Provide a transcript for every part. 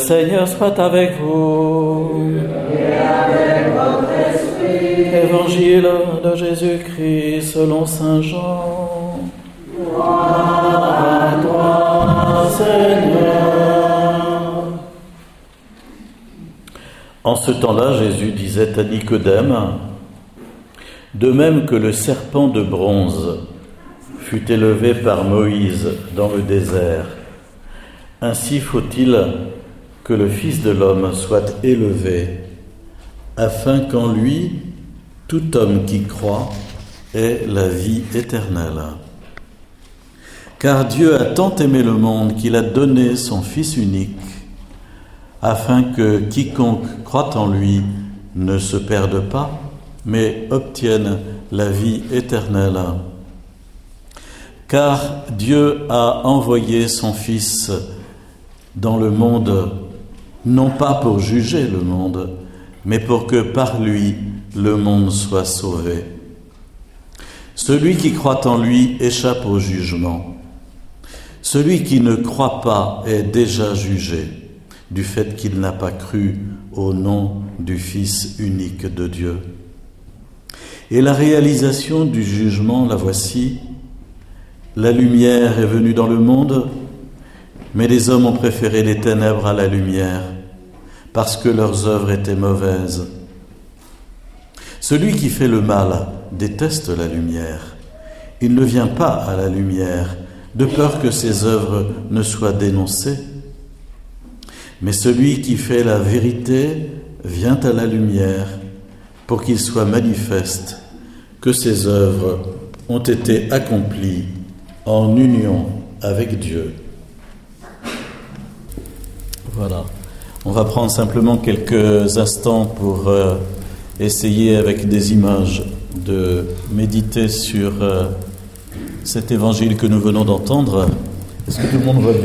Seigneur soit avec vous. Et avec votre esprit. Évangile de Jésus-Christ selon saint Jean. Gloire à toi, Seigneur. En ce temps-là, Jésus disait à Nicodème, « De même que le serpent de bronze fut élevé par Moïse dans le désert, ainsi faut-il que le Fils de l'homme soit élevé, afin qu'en lui, tout homme qui croit ait la vie éternelle. Car Dieu a tant aimé le monde qu'il a donné son Fils unique, afin que quiconque croit en lui ne se perde pas, mais obtienne la vie éternelle. Car Dieu a envoyé son Fils dans le monde, non pas pour juger le monde, mais pour que par lui le monde soit sauvé. Celui qui croit en lui échappe au jugement. Celui qui ne croit pas est déjà jugé, du fait qu'il n'a pas cru au nom du Fils unique de Dieu. Et la réalisation du jugement, la voici. La lumière est venue dans le monde, mais les hommes ont préféré les ténèbres à la lumière, parce que leurs œuvres étaient mauvaises. Celui qui fait le mal déteste la lumière. Il ne vient pas à la lumière, de peur que ses œuvres ne soient dénoncées. Mais celui qui fait la vérité vient à la lumière pour qu'il soit manifeste que ses œuvres ont été accomplies en union avec Dieu. Voilà. On va prendre simplement quelques instants pour essayer avec des images de méditer sur cet évangile que nous venons d'entendre. Est-ce que tout le monde voit bien ?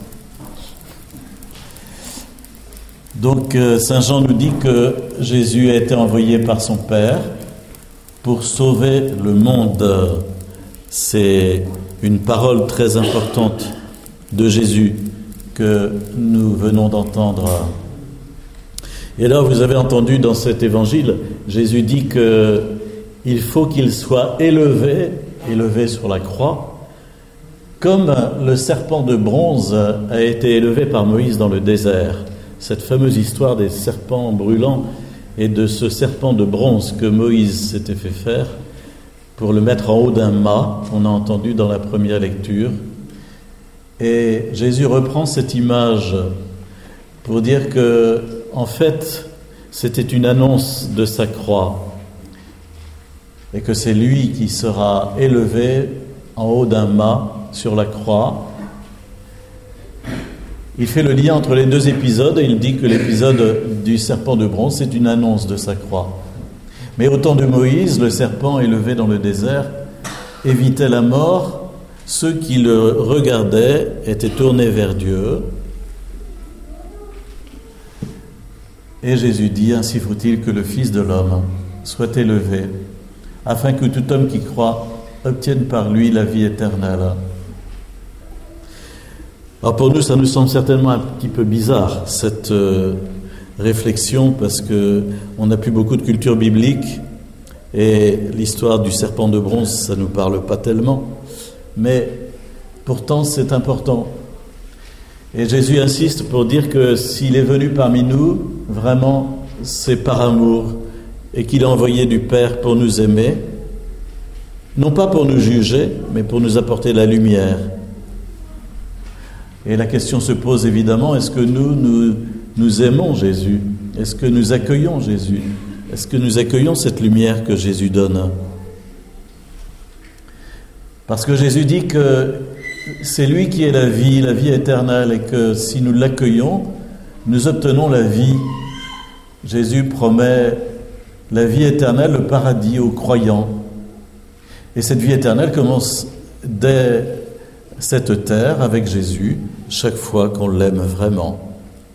Donc, saint Jean nous dit que Jésus a été envoyé par son Père pour sauver le monde. C'est une parole très importante de Jésus que nous venons d'entendre. Et là, vous avez entendu dans cet évangile, Jésus dit qu'il faut qu'il soit élevé sur la croix, comme le serpent de bronze a été élevé par Moïse dans le désert. Cette fameuse histoire des serpents brûlants et de ce serpent de bronze que Moïse s'était fait faire pour le mettre en haut d'un mât, on a entendu dans la première lecture. Et Jésus reprend cette image pour dire que, en fait, c'était une annonce de sa croix et que c'est lui qui sera élevé en haut d'un mât sur la croix. Il fait le lien entre les deux épisodes et il dit que l'épisode du serpent de bronze, c'est une annonce de sa croix. Mais au temps de Moïse, le serpent élevé dans le désert évitait la mort. Ceux qui le regardaient étaient tournés vers Dieu. Et Jésus dit, ainsi faut-il que le Fils de l'homme soit élevé, afin que tout homme qui croit obtienne par lui la vie éternelle. Alors pour nous, ça nous semble certainement un petit peu bizarre, cette réflexion, parce qu'on n'a plus beaucoup de culture biblique, et l'histoire du serpent de bronze, ça ne nous parle pas tellement. Mais pourtant, c'est important. Et Jésus insiste pour dire que s'il est venu parmi nous, vraiment, c'est par amour, et qu'il a envoyé du Père pour nous aimer, non pas pour nous juger, mais pour nous apporter la lumière. Et la question se pose évidemment, est-ce que nous aimons Jésus ? Est-ce que nous accueillons Jésus ? Est-ce que nous accueillons cette lumière que Jésus donne ? Parce que Jésus dit que c'est lui qui est la vie éternelle, et que si nous l'accueillons, nous obtenons la vie. Jésus promet la vie éternelle, le paradis aux croyants. Et cette vie éternelle commence dès cette terre avec Jésus, chaque fois qu'on l'aime vraiment.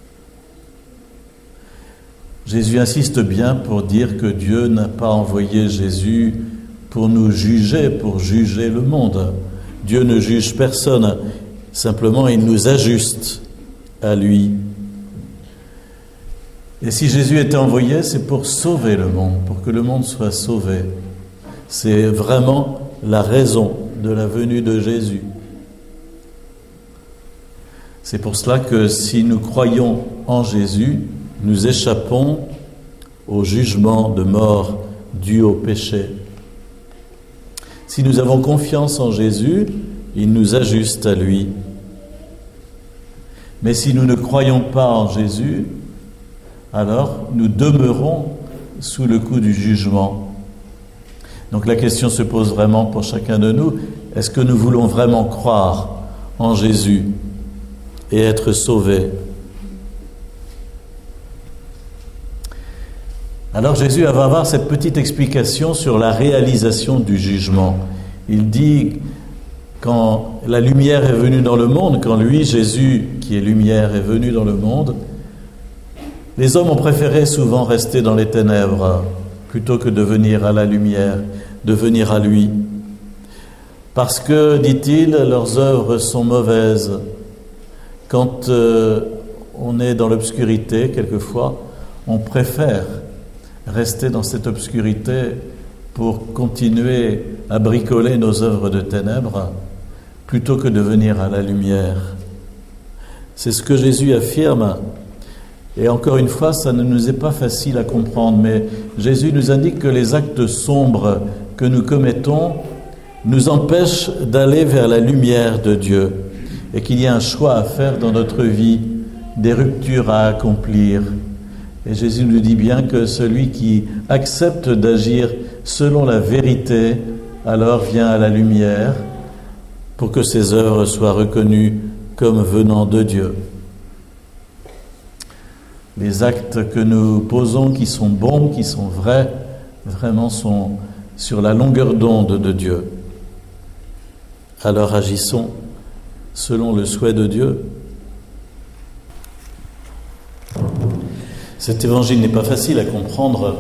Jésus insiste bien pour dire que Dieu n'a pas envoyé Jésus pour nous juger, pour juger le monde. Dieu ne juge personne, simplement il nous ajuste à lui. Et si Jésus était envoyé, c'est pour sauver le monde, pour que le monde soit sauvé. C'est vraiment la raison de la venue de Jésus. C'est pour cela que si nous croyons en Jésus, nous échappons au jugement de mort dû au péché. Si nous avons confiance en Jésus, il nous ajuste à lui. Mais si nous ne croyons pas en Jésus, alors nous demeurons sous le coup du jugement. Donc la question se pose vraiment pour chacun de nous, est-ce que nous voulons vraiment croire en Jésus et être sauvés? Alors Jésus va avoir cette petite explication sur la réalisation du jugement. Il dit, quand la lumière est venue dans le monde, quand lui, Jésus, qui est lumière, est venu dans le monde, les hommes ont préféré souvent rester dans les ténèbres plutôt que de venir à la lumière, de venir à lui. Parce que, dit-il, leurs œuvres sont mauvaises. Quand on est dans l'obscurité, quelquefois, on préfère rester dans cette obscurité pour continuer à bricoler nos œuvres de ténèbres plutôt que de venir à la lumière. C'est ce que Jésus affirme. Et encore une fois, ça ne nous est pas facile à comprendre, mais Jésus nous indique que les actes sombres que nous commettons nous empêchent d'aller vers la lumière de Dieu et qu'il y a un choix à faire dans notre vie, des ruptures à accomplir. Et Jésus nous dit bien que celui qui accepte d'agir selon la vérité, alors vient à la lumière pour que ses œuvres soient reconnues comme venant de Dieu. Les actes que nous posons, qui sont bons, qui sont vrais, vraiment sont sur la longueur d'onde de Dieu. Alors agissons selon le souhait de Dieu. Cet évangile n'est pas facile à comprendre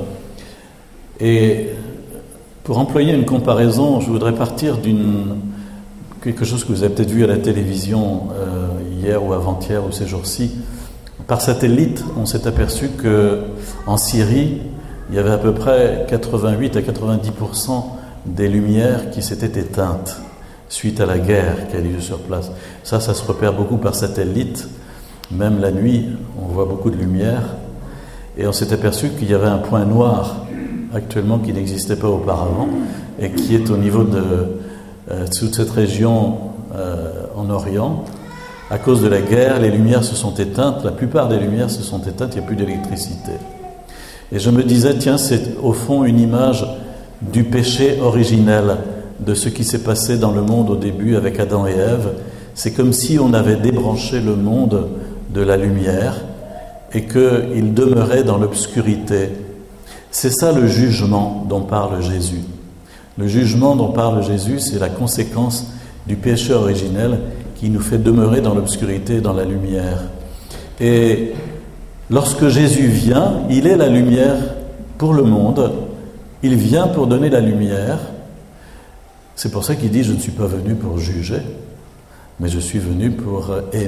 et pour employer une comparaison, je voudrais partir quelque chose que vous avez peut-être vu à la télévision hier ou avant-hier ou ces jours-ci. Par satellite, on s'est aperçu qu'en Syrie, il y avait à peu près 88 à 90% des lumières qui s'étaient éteintes suite à la guerre qui a lieu sur place. Ça se repère beaucoup par satellite. Même la nuit, on voit beaucoup de lumière. Et on s'est aperçu qu'il y avait un point noir actuellement qui n'existait pas auparavant et qui est au niveau de toute cette région en Orient. À cause de la guerre, les lumières se sont éteintes, la plupart des lumières se sont éteintes, il n'y a plus d'électricité. Et je me disais, tiens, c'est au fond une image du péché originel, de ce qui s'est passé dans le monde au début avec Adam et Ève. C'est comme si on avait débranché le monde de la lumière et qu'il demeurait dans l'obscurité. C'est ça le jugement dont parle Jésus. Le jugement dont parle Jésus, c'est la conséquence du péché originel qui nous fait demeurer dans l'obscurité et dans la lumière. Et lorsque Jésus vient, il est la lumière pour le monde. Il vient pour donner la lumière. C'est pour ça qu'il dit « Je ne suis pas venu pour juger, mais je suis venu pour aimer ».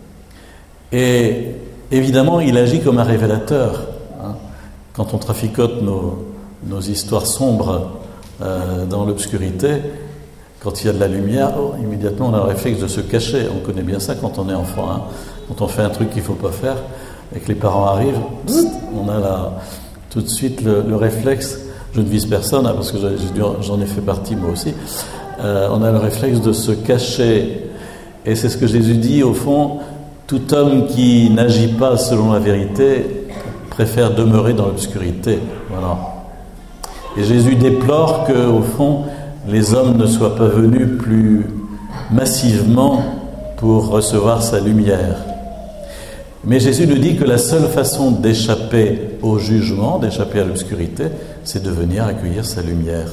Et évidemment, il agit comme un révélateur. Quand on traficote nos histoires sombres dans l'obscurité, quand il y a de la lumière, immédiatement on a le réflexe de se cacher. On connaît bien ça quand on est enfant. Quand on fait un truc qu'il ne faut pas faire et que les parents arrivent, on a tout de suite le réflexe. Je ne vise personne, parce que j'en ai fait partie moi aussi. On a le réflexe de se cacher. Et c'est ce que Jésus dit, au fond, tout homme qui n'agit pas selon la vérité préfère demeurer dans l'obscurité. Voilà. Et Jésus déplore qu'au fond, les hommes ne soient pas venus plus massivement pour recevoir sa lumière. Mais Jésus nous dit que la seule façon d'échapper au jugement, d'échapper à l'obscurité, c'est de venir accueillir sa lumière.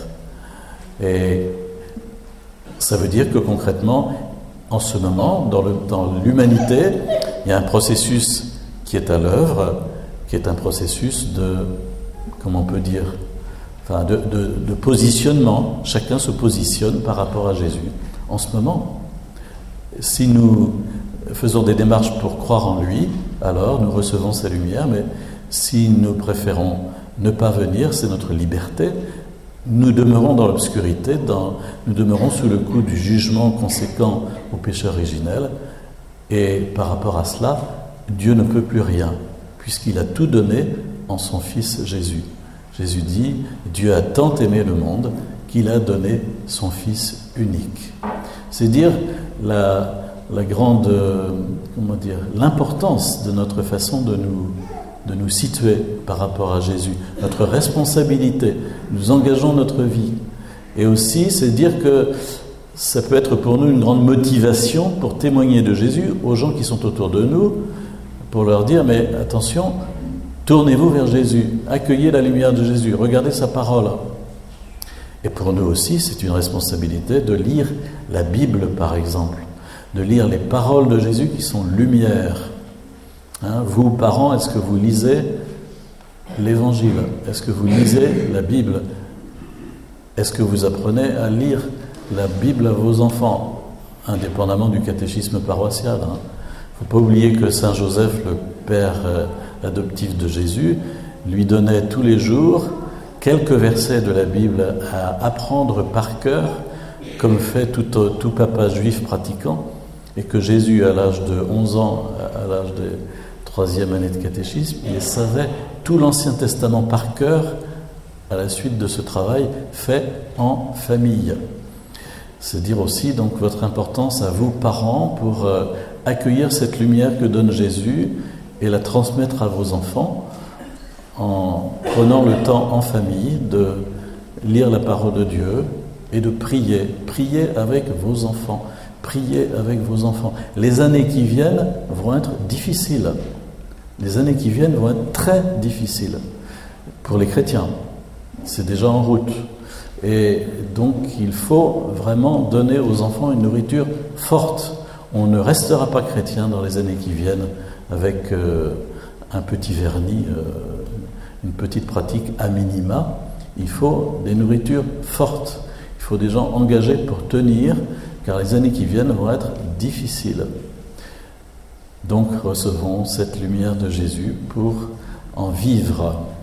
Et ça veut dire que concrètement, en ce moment, dans l'humanité, il y a un processus qui est à l'œuvre, qui est un processus de, comment on peut dire, de positionnement. Chacun se positionne par rapport à Jésus. En ce moment, si nous faisons des démarches pour croire en lui, alors nous recevons sa lumière, mais Si nous préférons ne pas venir, c'est notre liberté. Nous demeurons dans l'obscurité, nous demeurons sous le coup du jugement conséquent au péché originel. Et par rapport à cela, Dieu ne peut plus rien, puisqu'il a tout donné en son Fils Jésus. Jésus dit, Dieu a tant aimé le monde qu'il a donné son Fils unique. C'est dire l'importance de notre façon de nous situer par rapport à Jésus, notre responsabilité, nous engageons notre vie. Et aussi, c'est dire que ça peut être pour nous une grande motivation pour témoigner de Jésus aux gens qui sont autour de nous, pour leur dire, mais attention, tournez-vous vers Jésus, accueillez la lumière de Jésus, regardez sa parole. Et pour nous aussi, c'est une responsabilité de lire la Bible, par exemple, de lire les paroles de Jésus qui sont lumière. Vous, parents, est-ce que vous lisez l'Évangile? Est-ce que vous lisez la Bible? Est-ce que vous apprenez à lire la Bible à vos enfants, indépendamment du catéchisme paroissial? Il ne faut pas oublier que Saint Joseph, le père adoptif de Jésus, lui donnait tous les jours quelques versets de la Bible à apprendre par cœur, comme fait tout papa juif pratiquant, et que Jésus, à l'âge de 11 ans, à l'âge de 3e année de catéchisme, il savait tout l'Ancien Testament par cœur à la suite de ce travail fait en famille. C'est dire aussi donc votre importance à vous, parents, pour accueillir cette lumière que donne Jésus et la transmettre à vos enfants en prenant le temps en famille de lire la parole de Dieu et de prier. Priez avec vos enfants. Priez avec vos enfants. Les années qui viennent vont être difficiles. Les années qui viennent vont être très difficiles pour les chrétiens. C'est déjà en route. Et donc, il faut vraiment donner aux enfants une nourriture forte. On ne restera pas chrétien dans les années qui viennent avec un petit vernis, une petite pratique à minima. Il faut des nourritures fortes. Il faut des gens engagés pour tenir, car les années qui viennent vont être difficiles. Donc, recevons cette lumière de Jésus pour en vivre.